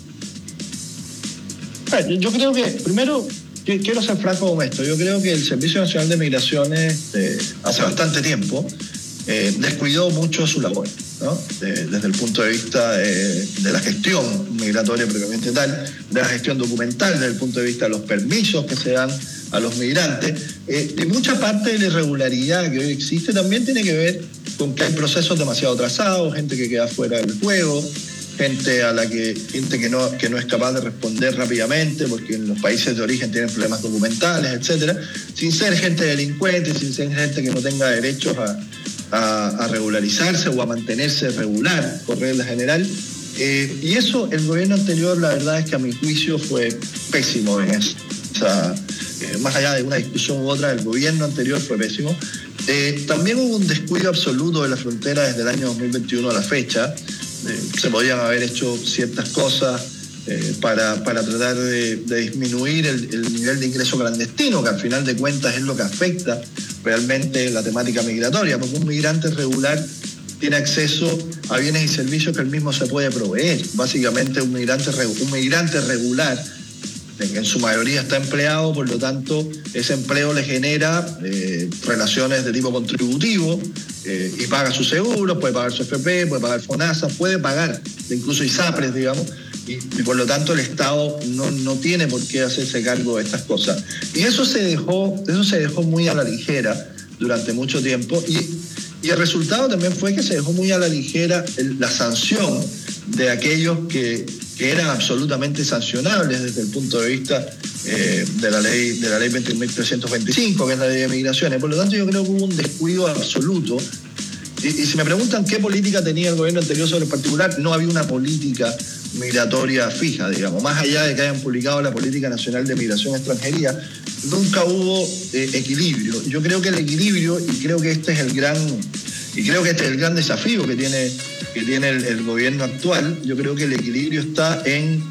S23: Yo creo que, primero, quiero ser franco con esto. Yo creo que el Servicio Nacional de Migraciones eh, hace bastante tiempo eh, descuidó mucho su labor, ¿no? De, desde el punto de vista eh, de la gestión migratoria propiamente tal, de la gestión documental, desde el punto de vista de los permisos que se dan a los migrantes. Eh, y mucha parte de la irregularidad que hoy existe también tiene que ver con que hay procesos demasiado atrasados, gente que queda fuera del juego, gente a la que gente que no que no es capaz de responder rápidamente porque en los países de origen tienen problemas documentales, etcétera, sin ser gente delincuente, sin ser gente que no tenga derechos a, a, a regularizarse o a mantenerse regular, por regla general. Eh, y eso el gobierno anterior, la verdad es que a mi juicio fue pésimo en eso. O sea, eh, más allá de una discusión u otra, el gobierno anterior fue pésimo. Eh, también hubo un descuido absoluto de la frontera desde el año dos mil veintiuno a la fecha. Eh, se podían haber hecho ciertas cosas eh, para, para tratar de, de disminuir el, el nivel de ingreso clandestino, que al final de cuentas es lo que afecta realmente la temática migratoria, porque un migrante regular tiene acceso a bienes y servicios que él mismo se puede proveer. Básicamente un migrante, un migrante regular, en su mayoría está empleado, por lo tanto ese empleo le genera eh, relaciones de tipo contributivo eh, y paga sus seguros, puede pagar su F P, puede pagar FONASA, puede pagar incluso ISAPRES, digamos, y, y por lo tanto el Estado no, no tiene por qué hacerse cargo de estas cosas. Y eso se dejó, eso se dejó muy a la ligera durante mucho tiempo, y, y el resultado también fue que se dejó muy a la ligera el, la sanción de aquellos que que eran absolutamente sancionables desde el punto de vista eh, de la ley de la ley veintiún mil trescientos veinticinco, que es la ley de migraciones. Por lo tanto, yo creo que hubo un descuido absoluto. Y, y si me preguntan qué política tenía el gobierno anterior sobre el particular, no había una política migratoria fija, digamos. Más allá de que hayan publicado la Política Nacional de Migración y Extranjería, nunca hubo eh, equilibrio. Yo creo que el equilibrio, y creo que este es el gran, y creo que este es el gran desafío que tiene que tiene el, el gobierno actual, yo creo que el equilibrio está en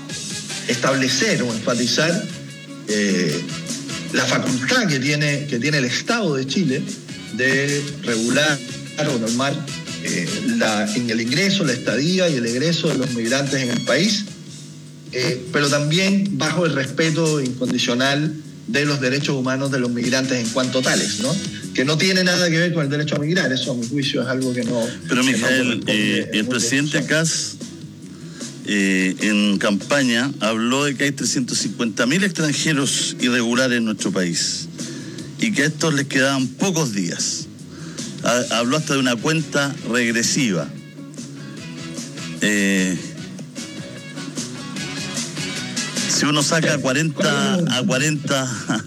S23: establecer o enfatizar eh, la facultad que tiene, que tiene el Estado de Chile de regular o normar eh, la, en el ingreso, la estadía y el egreso de los migrantes en el país, eh, pero también bajo el respeto incondicional de los derechos humanos de los migrantes en cuanto tales, ¿no? Que que no tiene nada que ver con el derecho a migrar. Eso, a mi juicio, es algo que no...
S22: Pero, Mijael,
S23: no
S22: eh, el presidente Kast eh, en campaña habló de que hay trescientos cincuenta mil extranjeros irregulares en nuestro país y que a estos les quedaban pocos días. Ha, habló hasta de una cuenta regresiva. Eh, si uno saca cuarenta a cuarenta...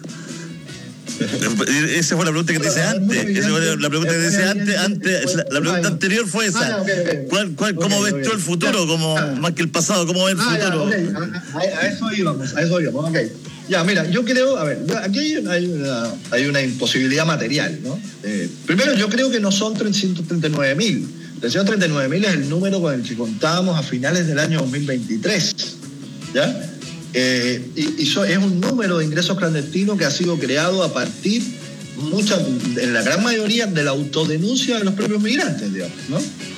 S22: Esa fue la pregunta que te hice antes. Esa fue la pregunta que te hice antes. antes la, la pregunta anterior fue esa. ¿Cuál, cuál, ¿Cómo ves tú el futuro? Como, más que el pasado, ¿cómo ves el futuro?
S23: A, a eso íbamos, a eso íbamos, ok. Ya, mira, yo creo, a ver, aquí hay una, hay una, hay una imposibilidad material, ¿no? Eh, primero, yo creo que no son trescientos treinta y nueve mil. trescientos treinta y nueve mil es el número con el que contábamos a finales del año dos mil veintitrés, ¿ya? Eh, y, y so, es un número de ingresos clandestinos que ha sido creado a partir, mucha, en la gran mayoría, de la autodenuncia de los propios migrantes, digamos, ¿no?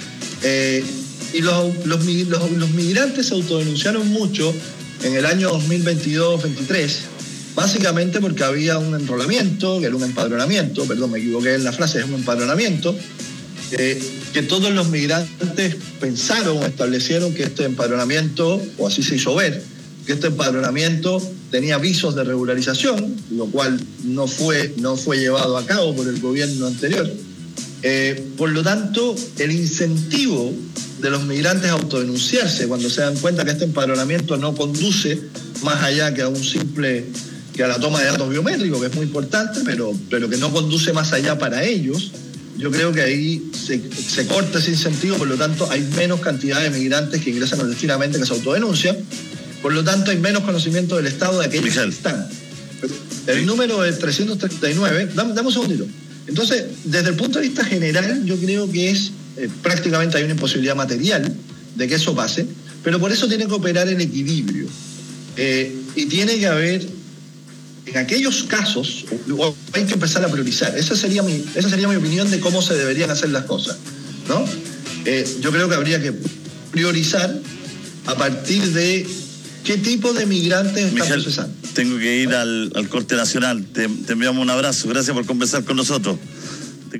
S23: Eh, y los, los, los, los migrantes se autodenunciaron mucho en el año dos mil veintidós veintitrés, básicamente porque había un enrolamiento, que era un empadronamiento, perdón, me equivoqué en la frase, es un empadronamiento, eh, que todos los migrantes pensaron o establecieron que este empadronamiento, o así se hizo ver, que este empadronamiento tenía visos de regularización, lo cual no fue, no fue llevado a cabo por el gobierno anterior. Eh, por lo tanto, el incentivo de los migrantes a autodenunciarse cuando se dan cuenta que este empadronamiento no conduce más allá que a un simple, que a la toma de datos biométricos, que es muy importante, pero, pero que no conduce más allá para ellos, yo creo que ahí se, se corta ese incentivo, por lo tanto hay menos cantidad de migrantes que ingresan clandestinamente que se autodenuncian. Por lo tanto, hay menos conocimiento del Estado de aquellos Mijael. que están. El sí. número de trescientos treinta y nueve, dame, dame un segundito. Entonces, desde el punto de vista general, yo creo que es eh, prácticamente hay una imposibilidad material de que eso pase, pero por eso tiene que operar en equilibrio. Eh, y tiene que haber, en aquellos casos, o hay que empezar a priorizar. Esa sería mi, esa sería mi opinión de cómo se deberían hacer las cosas, ¿no? Eh, yo creo que habría que priorizar a partir de ¿qué tipo de migrantes están
S22: Mijael,
S23: procesando?
S22: Tengo que ir al, al corte nacional. Te, te enviamos un abrazo. Gracias por conversar con nosotros. Te...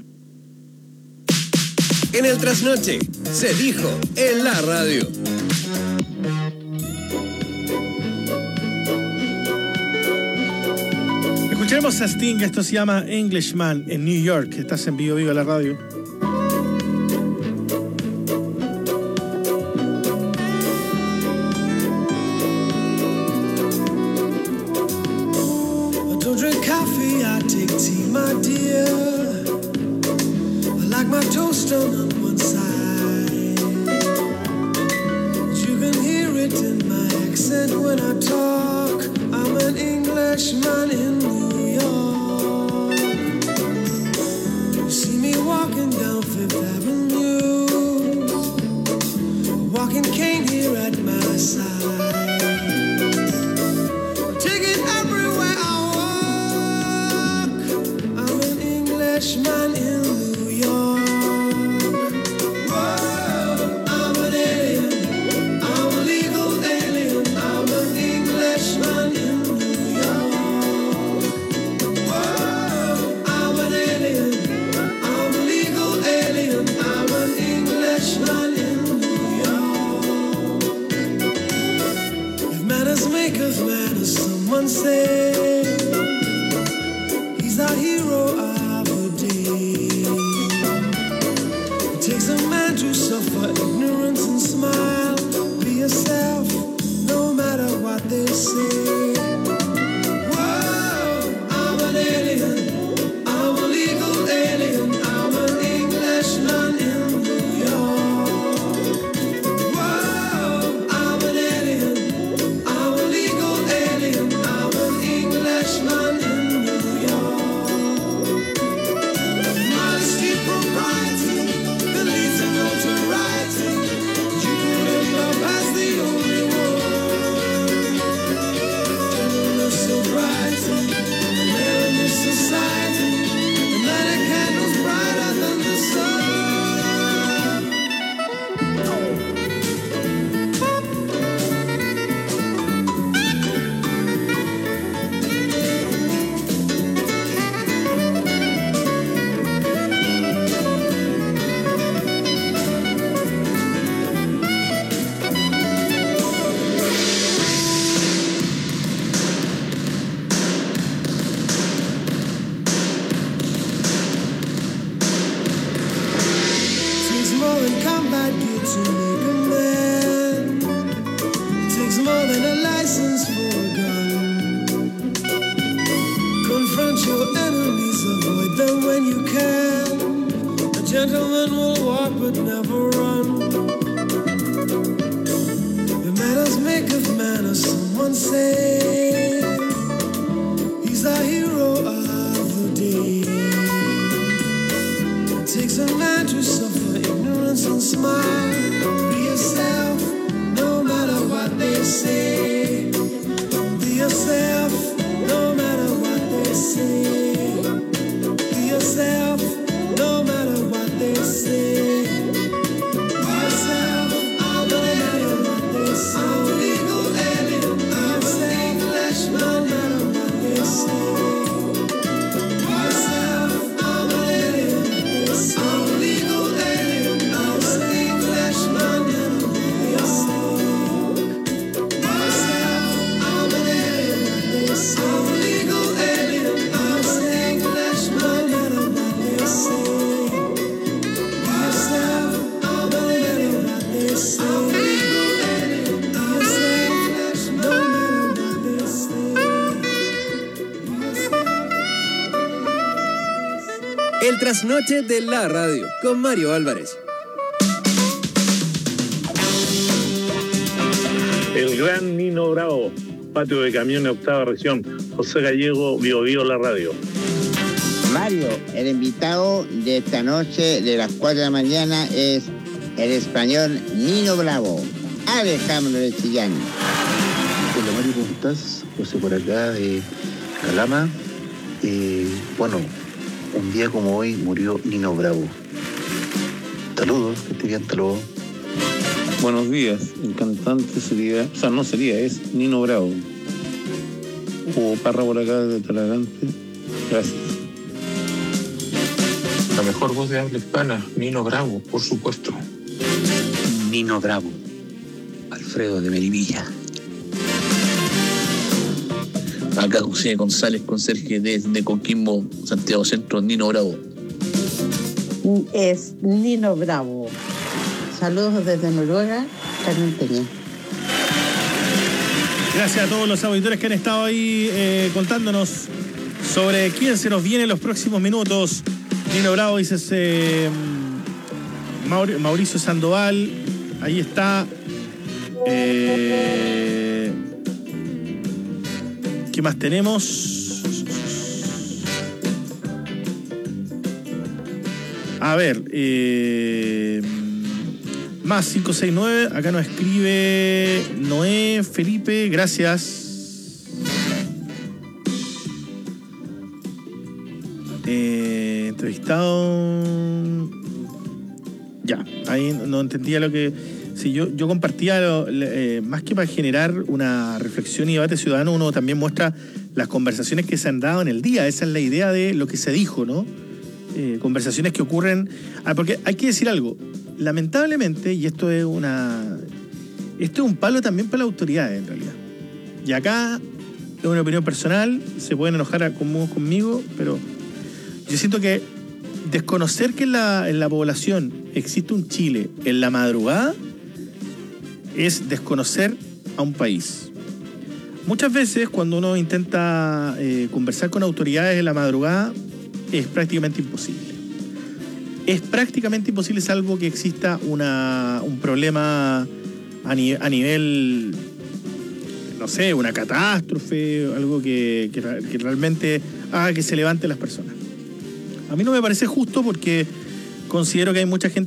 S14: En el trasnoche se dijo en la radio.
S1: Escuchemos a Sting. Esto se llama Englishman en New York. Estás en Vivo Vivo en la radio.
S15: Toast on one side. You can hear it in my accent when I talk. I'm an Englishman in New York. You see me walking down Fifth Avenue, walking cane here at my side. Take it everywhere I walk. I'm an Englishman in New York. Someone say he's our hero of the day. It takes a man to suffer ignorance and smile. Be yourself, no matter what they say. Whoa, I'm an alien, I'm a legal alien, I'm an Englishman in New York. Whoa, I'm an alien. sidekick to make a man. It takes more than a license for a gun. Confront your enemies, avoid them when you can. A gentleman will walk but never run. The manners make of manners, someone say. He's the hero of the day. It takes a man to suffer ignorance and smile. Be yourself, no matter what they say. Be yourself, no matter what they say. Be yourself, no matter what they say. Be yourself, no matter what they say. I'm a legal alien, I'm a English, no matter what they say. Be yourself, I'm an alien, I'm a legal alien, I'm a English, no matter what they say. Be yourself, I'm an alien, I'm a legal alien, I'm a English, no matter what they say. Be yourself, I'm an alien, I'm a legal alien, I'm a English, no matter what they say.
S14: El trasnoche de la radio con Mario Álvarez.
S5: El gran Nino Bravo, patio de camiones, octava región. José Gallego, Bio Bio, la radio.
S19: Mario, el invitado de esta noche de las cuatro de la mañana es el español Nino Bravo, Alejandro de Chillán.
S9: Hola Mario, ¿cómo estás? José por acá de Calama. Eh, bueno, un día como hoy murió Nino Bravo. Saludos, que esté bien, hasta luego.
S5: Buenos días, el cantante sería, o sea, no sería, es Nino Bravo. Hugo Parra por acá de Talagante. Gracias.
S10: La mejor voz de habla hispana, Nino Bravo, por supuesto.
S9: Nino Bravo, Alfredo de Melivilla.
S24: Acá José González, conserje desde Coquimbo, Santiago Centro, Nino Bravo.
S25: Es Nino Bravo. Saludos desde Noruega, Carmen Peña.
S1: Gracias a todos los auditores que han estado ahí eh, contándonos sobre quién se nos viene en los próximos minutos. Nino Bravo, dice eh, Maur- Mauricio Sandoval. Ahí está. Eh, ¿Qué más tenemos? A ver. Eh, más cinco seis nueve. Acá nos escribe Noé Felipe. Gracias. Eh, entrevistado. Ya, ahí no entendía lo que. Sí, yo, yo compartía, lo, eh, más que para generar una reflexión y debate ciudadano, uno también muestra las conversaciones que se han dado en el día. Esa es la idea de lo que se dijo, ¿no? Eh, conversaciones que ocurren. Ah, porque hay que decir algo. Lamentablemente, y esto es una. Esto es un palo también para las autoridades, en realidad. Y acá es una opinión personal, se pueden enojar conmigo, conmigo, pero yo siento que desconocer que en la, en la población existe un Chile en la madrugada es desconocer a un país. Muchas veces cuando uno intenta eh, conversar con autoridades en la madrugada es prácticamente imposible. Es prácticamente imposible salvo que exista una, un problema a, ni, a nivel, no sé, una catástrofe, algo que, que, que realmente haga que se levanten las personas. A mí no me parece justo porque considero que hay mucha gente